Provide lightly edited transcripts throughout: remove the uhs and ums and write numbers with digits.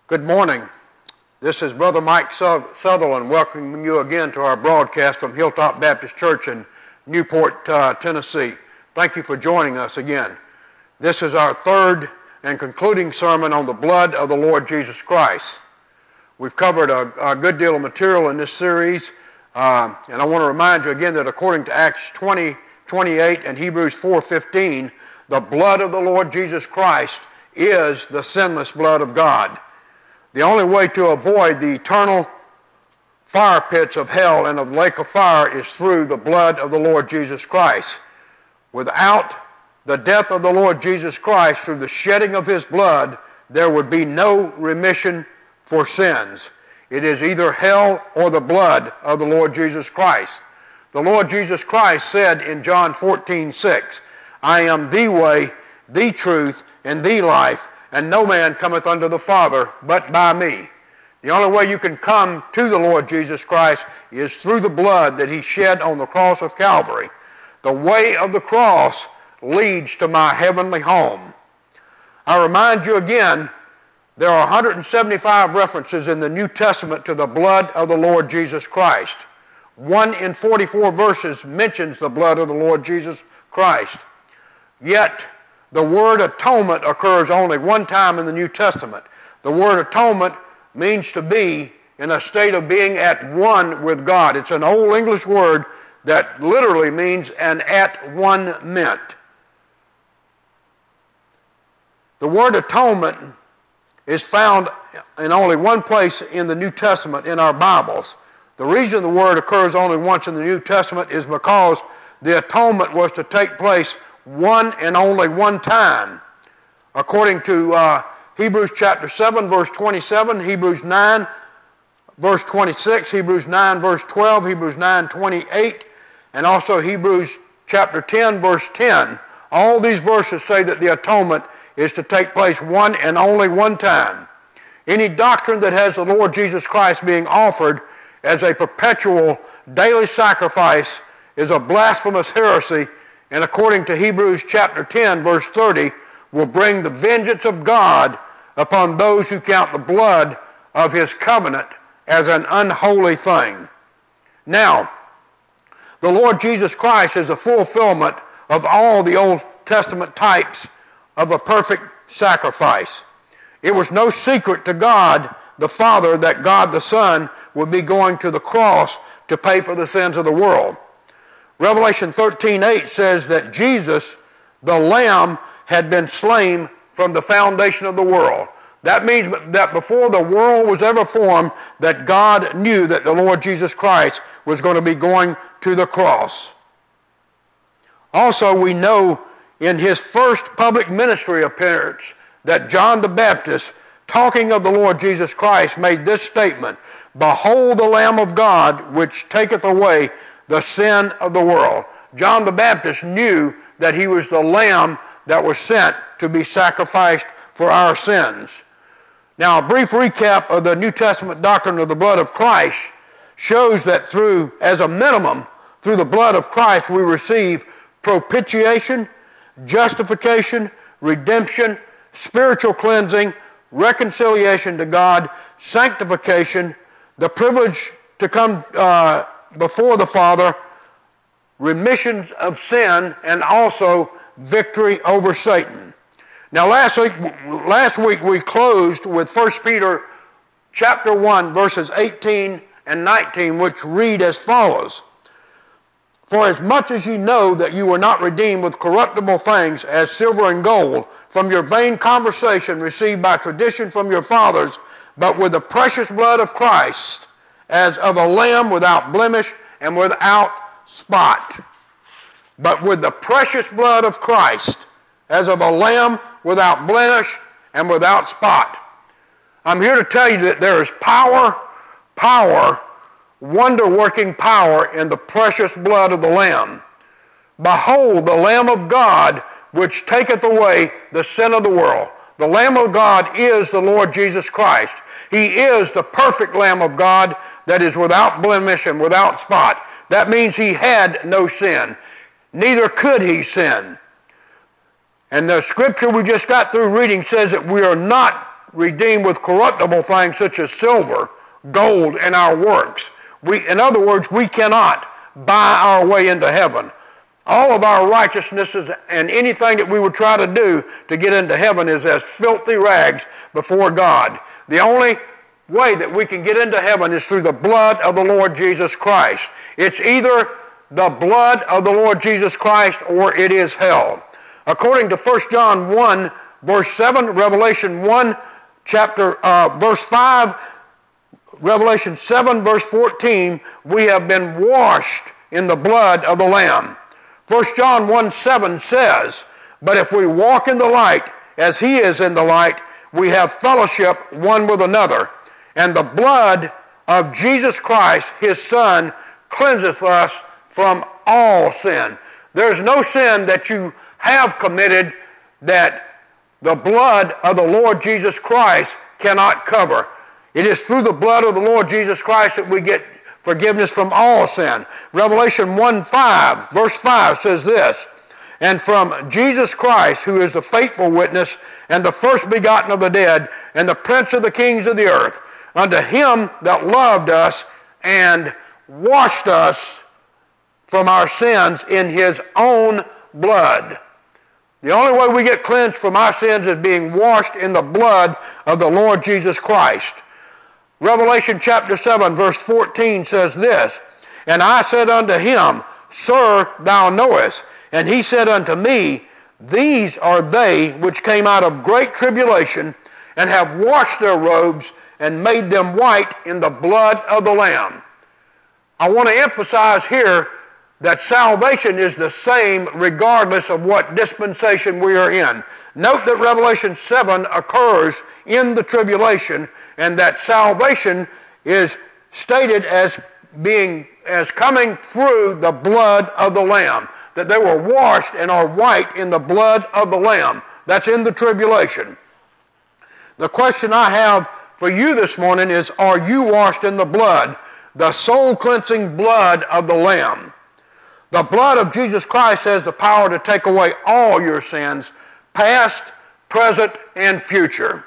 Good morning. This is Brother Mike Sutherland welcoming you again to our broadcast from Hilltop Baptist Church in Newport, Tennessee. Thank you for joining us again. This is our third and concluding sermon on the blood of the Lord Jesus Christ. We've covered a good deal of material in this series, and I want to remind you again that according to Acts 20:28 and Hebrews 4:15, the blood of the Lord Jesus Christ is the sinless blood of God. The only way to avoid the eternal fire pits of hell and of the lake of fire is through the blood of the Lord Jesus Christ. Without the death of the Lord Jesus Christ, through the shedding of his blood, there would be no remission for sins. It is either hell or the blood of the Lord Jesus Christ. The Lord Jesus Christ said in John 14:6, I am the way, the truth, and the life, and no man cometh unto the Father but by me. The only way you can come to the Lord Jesus Christ is through the blood that he shed on the cross of Calvary. The way of the cross leads to my heavenly home. I remind you again, there are 175 references in the New Testament to the blood of the Lord Jesus Christ. 1 in 44 verses mentions the blood of the Lord Jesus Christ. Yet, the word atonement occurs only one time in the New Testament. The word atonement means to be in a state of being at one with God. It's an old English word that literally means an at one meant. The word atonement is found in only one place in the New Testament in our Bibles. The reason the word occurs only once in the New Testament is because the atonement was to take place one and only one time. According to Hebrews chapter 7, verse 27, Hebrews 9, verse 26, Hebrews 9, verse 12, Hebrews 9, 28, and also Hebrews chapter 10, verse 10. All these verses say that the atonement is to take place one and only one time. Any doctrine that has the Lord Jesus Christ being offered as a perpetual daily sacrifice is a blasphemous heresy, and according to Hebrews chapter 10, verse 30, will bring the vengeance of God upon those who count the blood of his covenant as an unholy thing. Now, the Lord Jesus Christ is the fulfillment of all the Old Testament types of a perfect sacrifice. It was no secret to God the Father that God the Son would be going to the cross to pay for the sins of the world. Revelation 13:8 says that Jesus, the Lamb, had been slain from the foundation of the world. That means that before the world was ever formed, that God knew that the Lord Jesus Christ was going to be going to the cross. Also, we know in his first public ministry appearance that John the Baptist, talking of the Lord Jesus Christ, made this statement, Behold the Lamb of God, which taketh away the sin of the world. John the Baptist knew that he was the Lamb that was sent to be sacrificed for our sins. Now, a brief recap of the New Testament doctrine of the blood of Christ shows that as a minimum, through the blood of Christ, we receive propitiation, justification, redemption, spiritual cleansing, reconciliation to God, sanctification, the privilege to come before the Father, remissions of sin, and also victory over Satan. Now last week we closed with 1 Peter chapter 1 verses 18 and 19, which read as follows. For as much as ye know that you were not redeemed with corruptible things as silver and gold from your vain conversation received by tradition from your fathers, but with the precious blood of Christ, as of a lamb without blemish and without spot. But with the precious blood of Christ, as of a lamb without blemish and without spot. I'm here to tell you that there is power, wonder-working power in the precious blood of the Lamb. Behold, the Lamb of God, which taketh away the sin of the world. The Lamb of God is the Lord Jesus Christ. He is the perfect Lamb of God that is without blemish and without spot. That means he had no sin. Neither could he sin. And the scripture we just got through reading says that we are not redeemed with corruptible things such as silver, gold, and our works. In other words, we cannot buy our way into heaven. All of our righteousnesses and anything that we would try to do to get into heaven is as filthy rags before God. The only way that we can get into heaven is through the blood of the Lord Jesus Christ. It's either the blood of the Lord Jesus Christ or it is hell. According to 1 John 1, verse 7, Revelation 1, verse 5, Revelation 7, verse 14, we have been washed in the blood of the Lamb. 1 John 1, 7 says, but if we walk in the light as he is in the light, we have fellowship one with another. And the blood of Jesus Christ, his Son, cleanseth us from all sin. There's no sin that you have committed that the blood of the Lord Jesus Christ cannot cover. It is through the blood of the Lord Jesus Christ that we get forgiveness from all sin. Revelation 1:5, verse 5 says this, and from Jesus Christ, who is the faithful witness and the first begotten of the dead and the prince of the kings of the earth, unto him that loved us and washed us from our sins in his own blood. The only way we get cleansed from our sins is being washed in the blood of the Lord Jesus Christ. Revelation chapter 7, verse 14 says this, and I said unto him, Sir, thou knowest. And he said unto me, these are they which came out of great tribulation and have washed their robes and made them white in the blood of the Lamb. I want to emphasize here that salvation is the same regardless of what dispensation we are in. Note that Revelation 7 occurs in the tribulation, and that salvation is stated as coming through the blood of the Lamb, that they were washed and are white in the blood of the Lamb. That's in the tribulation. The question I have for you this morning is, are you washed in the blood, the soul-cleansing blood of the Lamb? The blood of Jesus Christ has the power to take away all your sins, past, present, and future.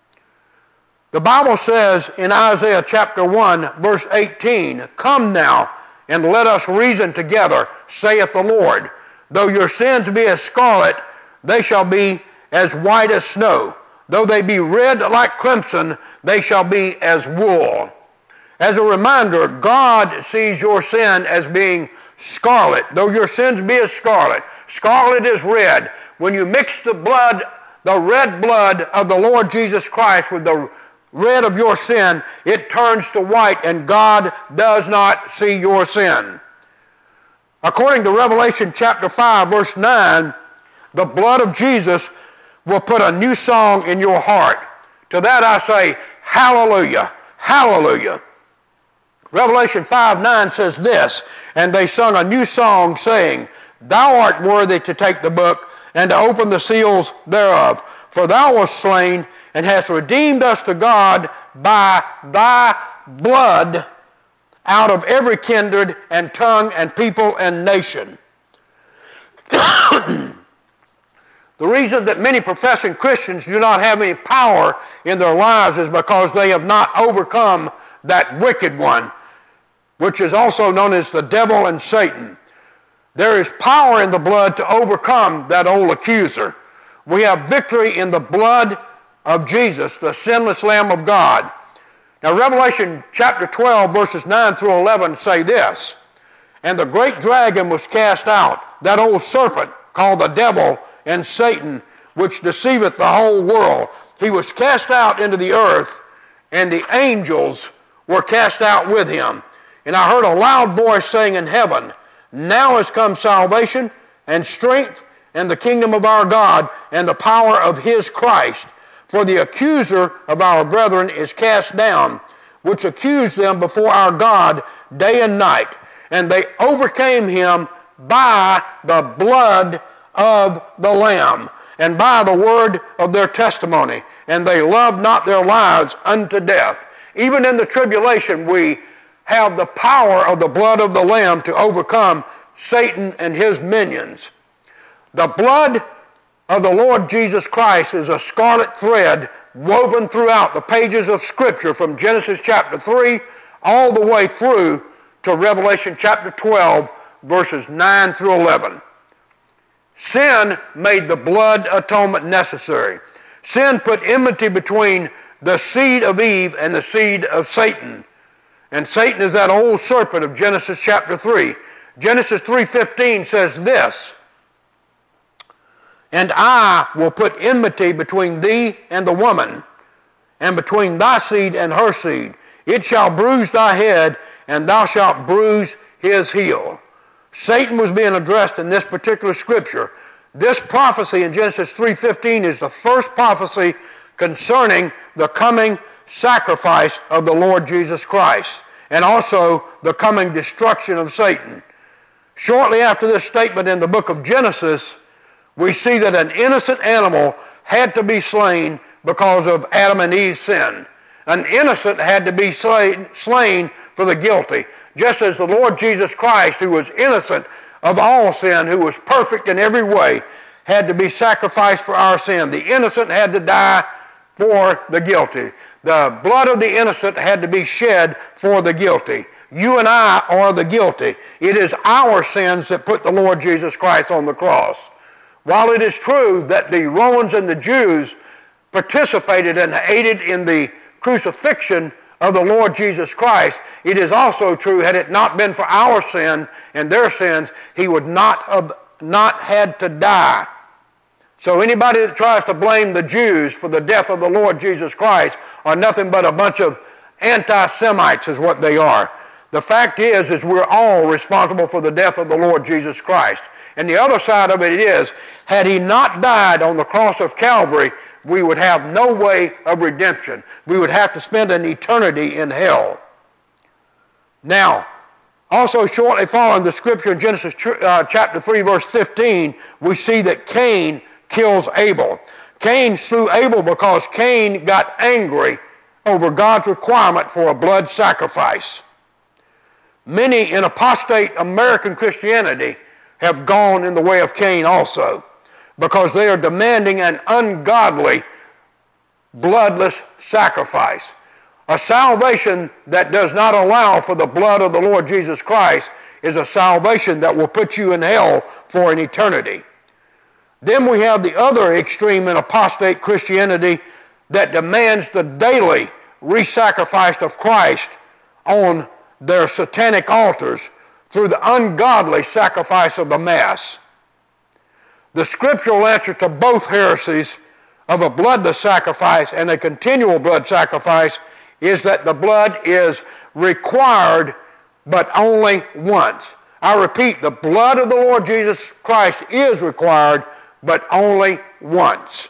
The Bible says in Isaiah chapter 1, verse 18, come now, and let us reason together, saith the Lord. Though your sins be as scarlet, they shall be as white as snow. Though they be red like crimson, they shall be as wool. As a reminder, God sees your sin as being scarlet. Though your sins be as scarlet, scarlet is red. When you mix the blood, the red blood of the Lord Jesus Christ with the red of your sin, it turns to white, and God does not see your sin. According to Revelation chapter 5, verse 9, the blood of Jesus will put a new song in your heart. To that I say, hallelujah, hallelujah. Revelation 5:9 says this, and they sung a new song, saying, thou art worthy to take the book and to open the seals thereof. For thou wast slain and hast redeemed us to God by thy blood out of every kindred and tongue and people and nation. The reason that many professing Christians do not have any power in their lives is because they have not overcome that wicked one, which is also known as the devil and Satan. There is power in the blood to overcome that old accuser. We have victory in the blood of Jesus, the sinless Lamb of God. Now, Revelation chapter 12, verses 9 through 11 say this, and the great dragon was cast out, that old serpent called the devil and Satan, which deceiveth the whole world. He was cast out into the earth, and the angels were cast out with him. And I heard a loud voice saying in heaven, now has come salvation and strength and the kingdom of our God and the power of his Christ. For the accuser of our brethren is cast down, which accused them before our God day and night. And they overcame him by the blood of the Lamb and by the word of their testimony. And they loved not their lives unto death. Even in the tribulation, we have the power of the blood of the Lamb to overcome Satan and his minions. The blood of the Lord Jesus Christ is a scarlet thread woven throughout the pages of Scripture from Genesis chapter 3 all the way through to Revelation chapter 12, verses 9 through 11. Sin made the blood atonement necessary. Sin put enmity between the seed of Eve and the seed of Satan. And Satan is that old serpent of Genesis chapter 3. Genesis 3:15 says this, "And I will put enmity between thee and the woman, and between thy seed and her seed. It shall bruise thy head, and thou shalt bruise his heel." Satan was being addressed in this particular scripture. This prophecy in Genesis 3:15 is the first prophecy concerning the coming sacrifice of the Lord Jesus Christ, and also the coming destruction of Satan. Shortly after this statement in the book of Genesis, we see that an innocent animal had to be slain because of Adam and Eve's sin. An innocent had to be slain for the guilty, just as the Lord Jesus Christ, who was innocent of all sin, who was perfect in every way, had to be sacrificed for our sin. The innocent had to die for the guilty. The blood of the innocent had to be shed for the guilty. You and I are the guilty. It is our sins that put the Lord Jesus Christ on the cross. While it is true that the Romans and the Jews participated and aided in the crucifixion of the Lord Jesus Christ, it is also true, had it not been for our sin and their sins, he would not have had to die. So anybody that tries to blame the Jews for the death of the Lord Jesus Christ are nothing but a bunch of anti-Semites is what they are. The fact is we're all responsible for the death of the Lord Jesus Christ. And the other side of it is, had he not died on the cross of Calvary, we would have no way of redemption. We would have to spend an eternity in hell. Now, also shortly following the scripture in Genesis chapter 3, verse 15, we see that Cain kills Abel. Cain slew Abel because Cain got angry over God's requirement for a blood sacrifice. Many in apostate American Christianity have gone in the way of Cain also, because they are demanding an ungodly, bloodless sacrifice. A salvation that does not allow for the blood of the Lord Jesus Christ is a salvation that will put you in hell for an eternity. Then we have the other extreme in apostate Christianity that demands the daily re-sacrifice of Christ on their satanic altars through the ungodly sacrifice of the Mass. The scriptural answer to both heresies of a bloodless sacrifice and a continual blood sacrifice is that the blood is required but only once. I repeat, the blood of the Lord Jesus Christ is required but only once.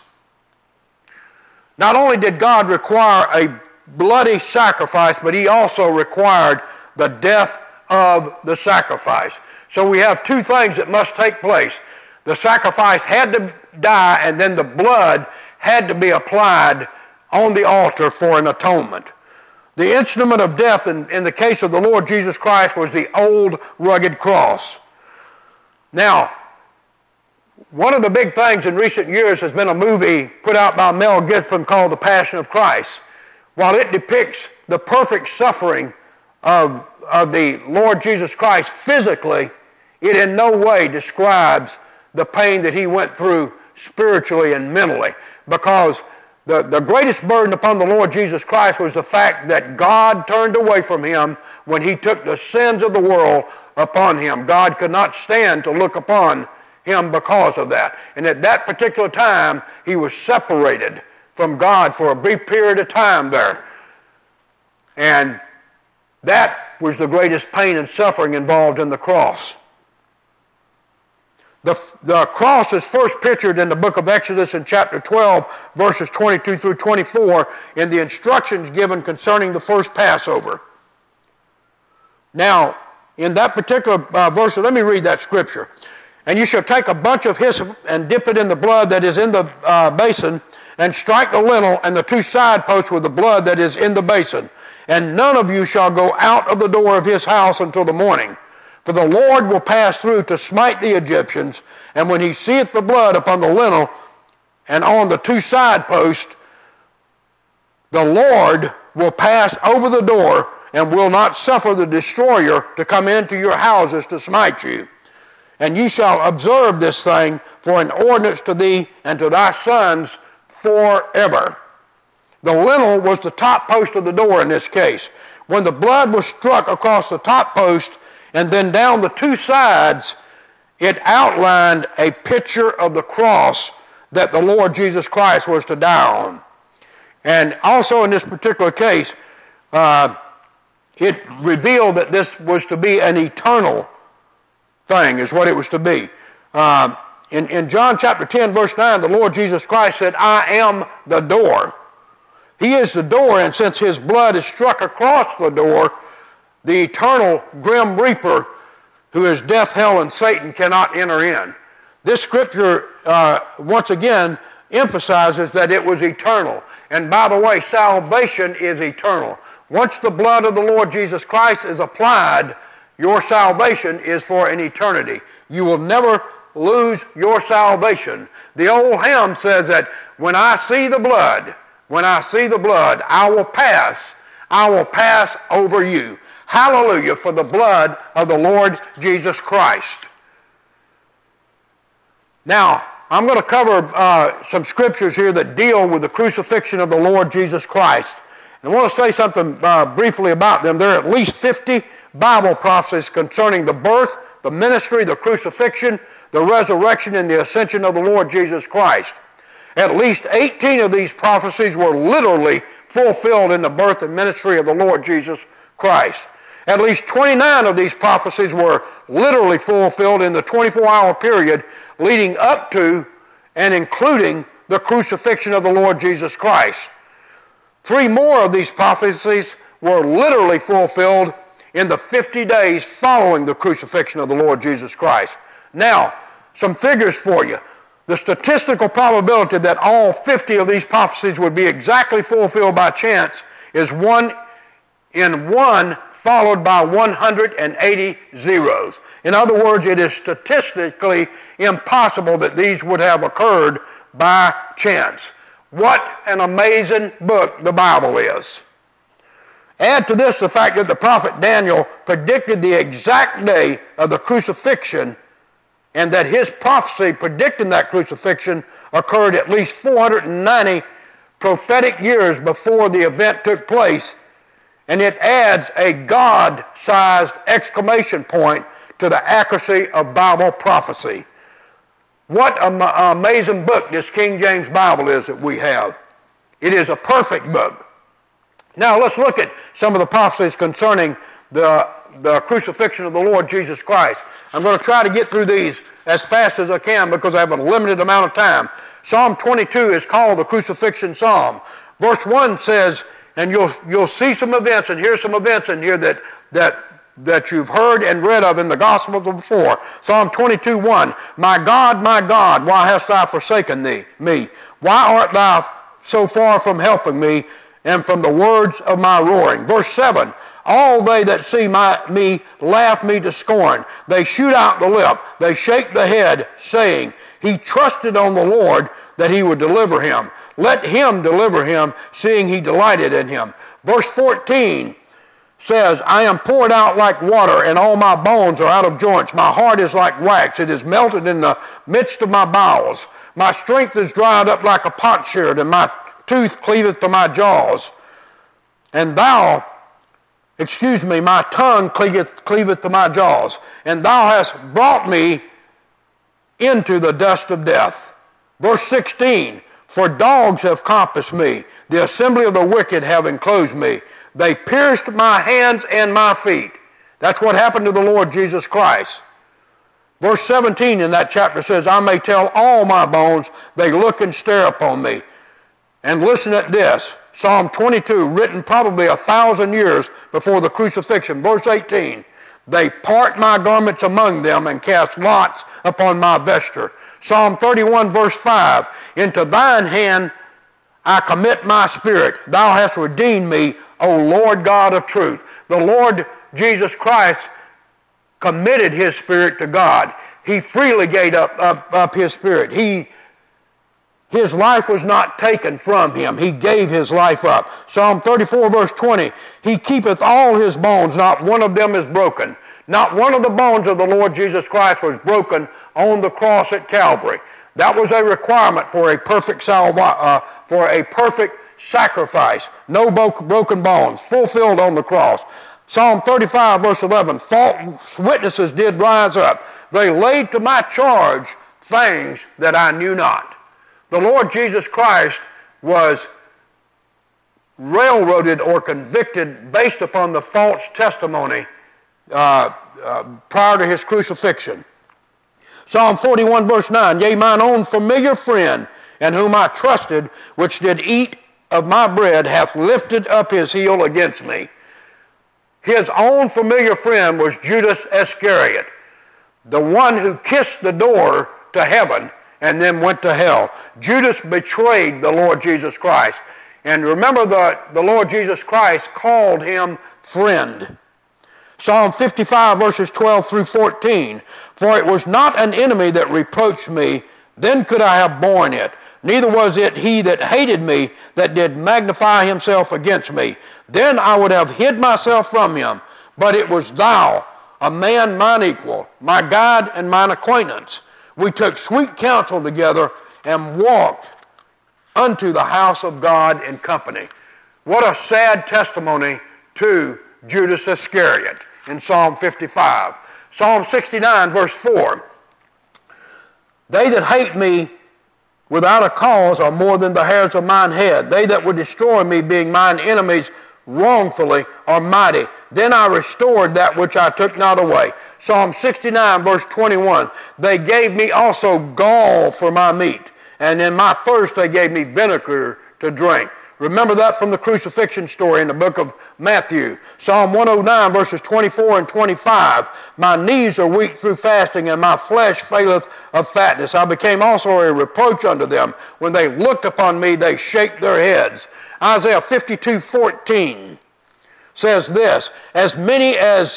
Not only did God require a bloody sacrifice, but he also required the death of the sacrifice. So we have two things that must take place. The sacrifice had to die, and then the blood had to be applied on the altar for an atonement. The instrument of death in the case of the Lord Jesus Christ was the old rugged cross. Now, one of the big things in recent years has been a movie put out by Mel Gibson called The Passion of Christ. While it depicts the perfect suffering of the Lord Jesus Christ physically, it in no way describes the pain that he went through spiritually and mentally, because the greatest burden upon the Lord Jesus Christ was the fact that God turned away from him when he took the sins of the world upon him. God could not stand to look upon him because of that. And at that particular time, he was separated from God for a brief period of time there. And that was the greatest pain and suffering involved in the cross. The cross is first pictured in the book of Exodus in chapter 12, verses 22 through 24, in the instructions given concerning the first Passover. Now, in that particular verse, let me read that scripture. "And you shall take a bunch of hyssop and dip it in the blood that is in the basin, and strike the lintel and the two side posts with the blood that is in the basin. And none of you shall go out of the door of his house until the morning. For the Lord will pass through to smite the Egyptians, and when he seeth the blood upon the lintel and on the two side posts, the Lord will pass over the door and will not suffer the destroyer to come into your houses to smite you. And ye shall observe this thing for an ordinance to thee and to thy sons forever. The lintel was the top post of the door in this case. When the blood was struck across the top post and then down the two sides, it outlined a picture of the cross that the Lord Jesus Christ was to die on. And also in this particular case, it revealed that this was to be an eternal thing, is what it was to be. In John chapter 10, verse 9, the Lord Jesus Christ said, I am the door. He is the door, and since his blood is struck across the door, the eternal grim reaper, who is death, hell, and Satan, cannot enter in. This scripture, once again, emphasizes that it was eternal. And by the way, salvation is eternal. Once the blood of the Lord Jesus Christ is applied, your salvation is for an eternity. You will never lose your salvation. The old hymn says that when I see the blood, I will pass over you. Hallelujah for the blood of the Lord Jesus Christ. Now, I'm going to cover some scriptures here that deal with the crucifixion of the Lord Jesus Christ. And I want to say something briefly about them. There are at least 50 Bible prophecies concerning the birth, the ministry, the crucifixion, the resurrection, and the ascension of the Lord Jesus Christ. At least 18 of these prophecies were literally fulfilled in the birth and ministry of the Lord Jesus Christ. At least 29 of these prophecies were literally fulfilled in the 24-hour period leading up to and including the crucifixion of the Lord Jesus Christ. 3 more of these prophecies were literally fulfilled in the 50 days following the crucifixion of the Lord Jesus Christ. Now, some figures for you. The statistical probability that all 50 of these prophecies would be exactly fulfilled by chance is 1 in 1 followed by 180 zeros. In other words, it is statistically impossible that these would have occurred by chance. What an amazing book the Bible is. Add to this the fact that the prophet Daniel predicted the exact day of the crucifixion, and that his prophecy predicting that crucifixion occurred at least 490 prophetic years before the event took place, and it adds a God-sized exclamation point to the accuracy of Bible prophecy. What an amazing book this King James Bible is that we have. It is a perfect book. Now let's look at some of the prophecies concerning the crucifixion of the Lord Jesus Christ. I'm going to try to get through these as fast as I can because I have a limited amount of time. Psalm 22 is called the crucifixion psalm. Verse 1 says, and you'll see some events and hear some events in here that you've heard and read of in the Gospels before. Psalm 22:1, my God, why hast thou forsaken me? Why art thou so far from helping me and from the words of my roaring? Verse 7, all they that see me laugh me to scorn. They shoot out the lip, they shake the head, saying, he trusted on the Lord that he would deliver him. Let him deliver him, seeing he delighted in him. Verse 14 says, I am poured out like water, and all my bones are out of joints. My heart is like wax, it is melted in the midst of my bowels. My strength is dried up like a potsherd, and my tooth cleaveth to my jaws. And my tongue cleaveth to my jaws. And thou hast brought me into the dust of death. Verse 16, for dogs have compassed me, the assembly of the wicked have enclosed me. They pierced my hands and my feet. That's what happened to the Lord Jesus Christ. Verse 17 in that chapter says, I may tell all my bones, they look and stare upon me. And listen at this, Psalm 22, written probably 1,000 years before the crucifixion. Verse 18, they part my garments among them and cast lots upon my vesture. Psalm 31, verse 5, into thine hand I commit my spirit. Thou hast redeemed me, O Lord God of truth. The Lord Jesus Christ committed his spirit to God. He freely gave up his spirit. He his life was not taken from him. He gave his life up. Psalm 34, verse 20, he keepeth all his bones, not one of them is broken. Not one of the bones of the Lord Jesus Christ was broken on the cross at Calvary. That was a requirement for a perfect sacrifice. No broken bones, fulfilled on the cross. Psalm 35, verse 11, false witnesses did rise up. They laid to my charge things that I knew not. The Lord Jesus Christ was railroaded or convicted based upon the false testimony prior to his crucifixion. Psalm 41, verse 9, yea, mine own familiar friend, in whom I trusted, which did eat of my bread, hath lifted up his heel against me. His own familiar friend was Judas Iscariot, the one who kissed the door to heaven and then went to hell. Judas betrayed the Lord Jesus Christ. And remember, the Lord Jesus Christ called him friend. Psalm 55, verses 12 through 14, for it was not an enemy that reproached me, then could I have borne it. Neither was it he that hated me that did magnify himself against me. Then I would have hid myself from him. But it was thou, a man mine equal, my guide and mine acquaintance. We took sweet counsel together and walked unto the house of God in company. What a sad testimony to Judas Iscariot in Psalm 55. Psalm 69, verse 4. They that hate me without a cause are more than the hairs of mine head. They that would destroy me, being mine enemies wrongfully, are mighty. Then I restored that which I took not away. Psalm 69, verse 21. They gave me also gall for my meat, and in my thirst they gave me vinegar to drink. Remember that from the crucifixion story in the book of Matthew. Psalm 109, verses 24 and 25. My knees are weak through fasting, and my flesh faileth of fatness. I became also a reproach unto them. When they looked upon me, they shake their heads. Isaiah 52:14 says this, as many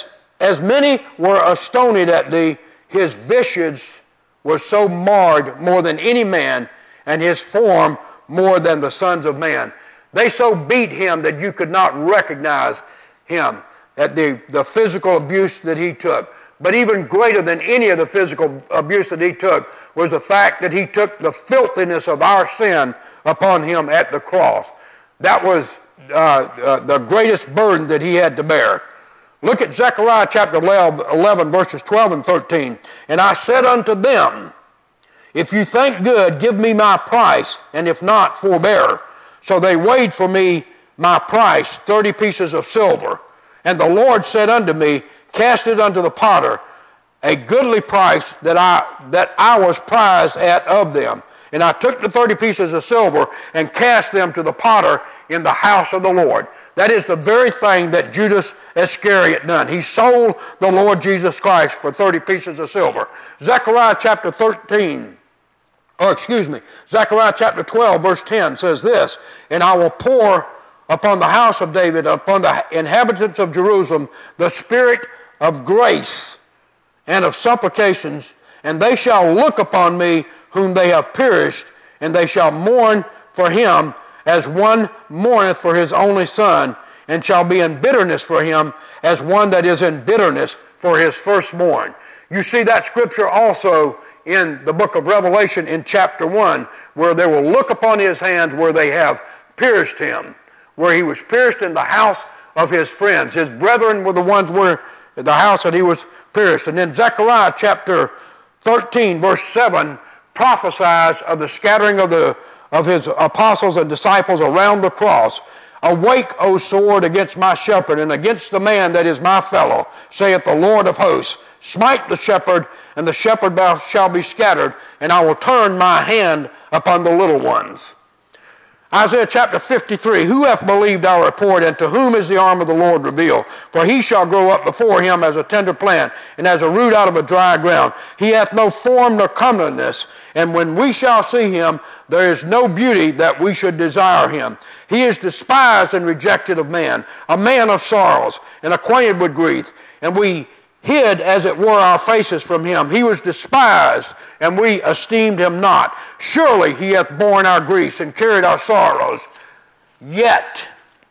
were astonied at thee, his visage was so marred more than any man, and his form more than the sons of man. They so beat him that you could not recognize him at the physical abuse that he took. But even greater than any of the physical abuse that he took was the fact that he took the filthiness of our sin upon him at the cross. That was the greatest burden that he had to bear. Look at Zechariah chapter 11, verses 12 and 13. And I said unto them, if you think good, give me my price, and if not, forbear. So they weighed for me my price, 30 pieces of silver. And the Lord said unto me, cast it unto the potter, a goodly price that I was prized at of them. And I took the 30 pieces of silver and cast them to the potter in the house of the Lord. That is the very thing that Judas Iscariot done. He sold the Lord Jesus Christ for 30 pieces of silver. Zechariah chapter 12, verse 10 says this, and I will pour upon the house of David, upon the inhabitants of Jerusalem, the spirit of grace and of supplications, and they shall look upon me whom they have pierced, and they shall mourn for him as one mourneth for his only son, and shall be in bitterness for him as one that is in bitterness for his firstborn. You see that scripture also in the book of Revelation in chapter 1, where they will look upon his hands where they have pierced him, where he was pierced in the house of his friends. His brethren were the ones where the house that he was pierced. And then Zechariah chapter 13, verse 7, prophesies of the scattering of his apostles and disciples around the cross. Awake, O sword, against my shepherd, and against the man that is my fellow, saith the Lord of hosts. Smite the shepherd, and the shepherd shall be scattered, and I will turn my hand upon the little ones. Isaiah chapter 53, who hath believed our report, and to whom is the arm of the Lord revealed? For he shall grow up before him as a tender plant, and as a root out of a dry ground. He hath no form nor comeliness, and when we shall see him, there is no beauty that we should desire him. He is despised and rejected of man, a man of sorrows, and acquainted with grief, and hid, as it were, our faces from him. He was despised, and we esteemed him not. Surely he hath borne our griefs and carried our sorrows. Yet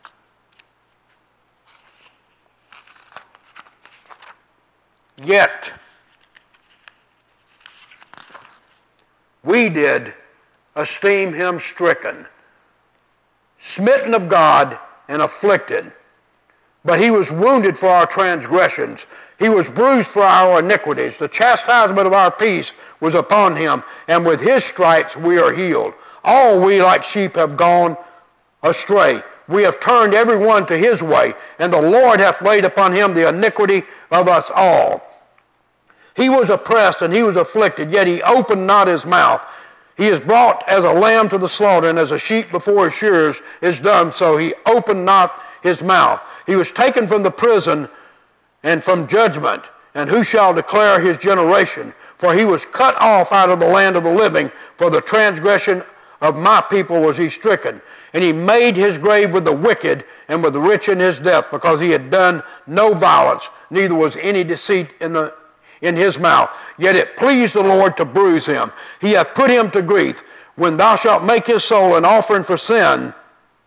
we did esteem him stricken, smitten of God, and afflicted. But he was wounded for our transgressions. He was bruised for our iniquities. The chastisement of our peace was upon him, and with his stripes we are healed. All we like sheep have gone astray. We have turned every one to his way, and the Lord hath laid upon him the iniquity of us all. He was oppressed and he was afflicted, yet he opened not his mouth. He is brought as a lamb to the slaughter, and as a sheep before his shearers is dumb, so he opened not his mouth. He was taken from the prison and from judgment, and who shall declare his generation? For he was cut off out of the land of the living. For the transgression of my people was he stricken. And he made his grave with the wicked and with the rich in his death, because he had done no violence, neither was any deceit in his mouth. Yet it pleased the Lord to bruise him. He hath put him to grief. When thou shalt make his soul an offering for sin,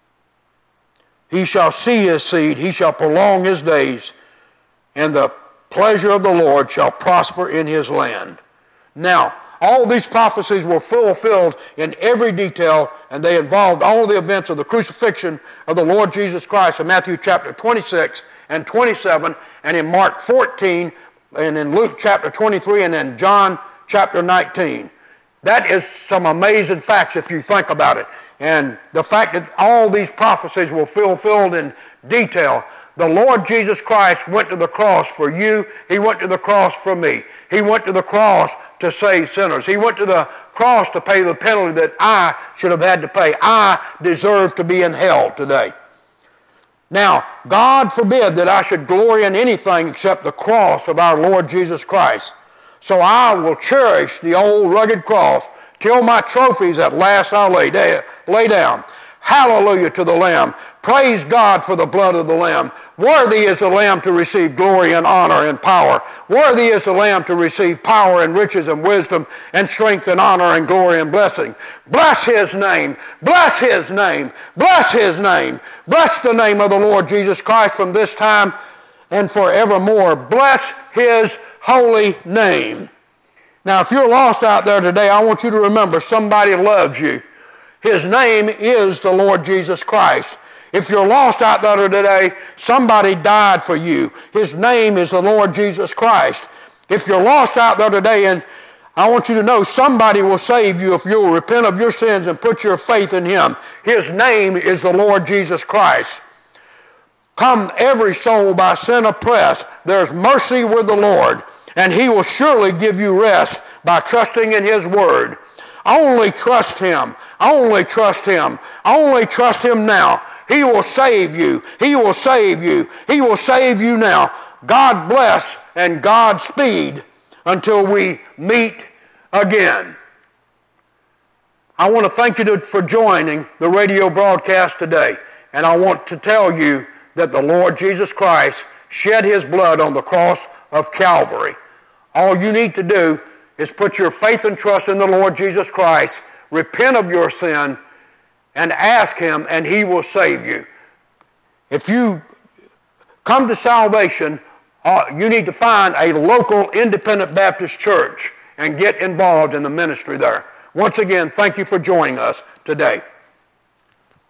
he shall see his seed, he shall prolong his days, and the pleasure of the Lord shall prosper in his land. Now, all these prophecies were fulfilled in every detail, and they involved all the events of the crucifixion of the Lord Jesus Christ in Matthew chapter 26 and 27, and in Mark 14, and in Luke chapter 23, and in John chapter 19. That is some amazing facts if you think about it. And the fact that all these prophecies were fulfilled in detail. The Lord Jesus Christ went to the cross for you. He went to the cross for me. He went to the cross to save sinners. He went to the cross to pay the penalty that I should have had to pay. I deserve to be in hell today. Now, God forbid that I should glory in anything except the cross of our Lord Jesus Christ. So I will cherish the old rugged cross till my trophies at last I'll lay down. Hallelujah to the Lamb. Praise God for the blood of the Lamb. Worthy is the Lamb to receive glory and honor and power. Worthy is the Lamb to receive power and riches and wisdom and strength and honor and glory and blessing. Bless his name. Bless his name. Bless his name. Bless the name of the Lord Jesus Christ from this time and forevermore. Bless his holy name. Now, if you're lost out there today, I want you to remember somebody loves you. His name is the Lord Jesus Christ. If you're lost out there today, somebody died for you. His name is the Lord Jesus Christ. If you're lost out there today, and I want you to know somebody will save you if you'll repent of your sins and put your faith in him. His name is the Lord Jesus Christ. Come every soul by sin oppressed, there's mercy with the Lord, and he will surely give you rest by trusting in his word. Only trust him. Only trust him. Only trust him now. He will save you. He will save you. He will save you now. God bless and God speed until we meet again. I want to thank you for joining the radio broadcast today. And I want to tell you that the Lord Jesus Christ shed his blood on the cross of Calvary. All you need to do is put your faith and trust in the Lord Jesus Christ, repent of your sin, and ask him, and he will save you. If you come to salvation, you need to find a local independent Baptist church and get involved in the ministry there. Once again, thank you for joining us today.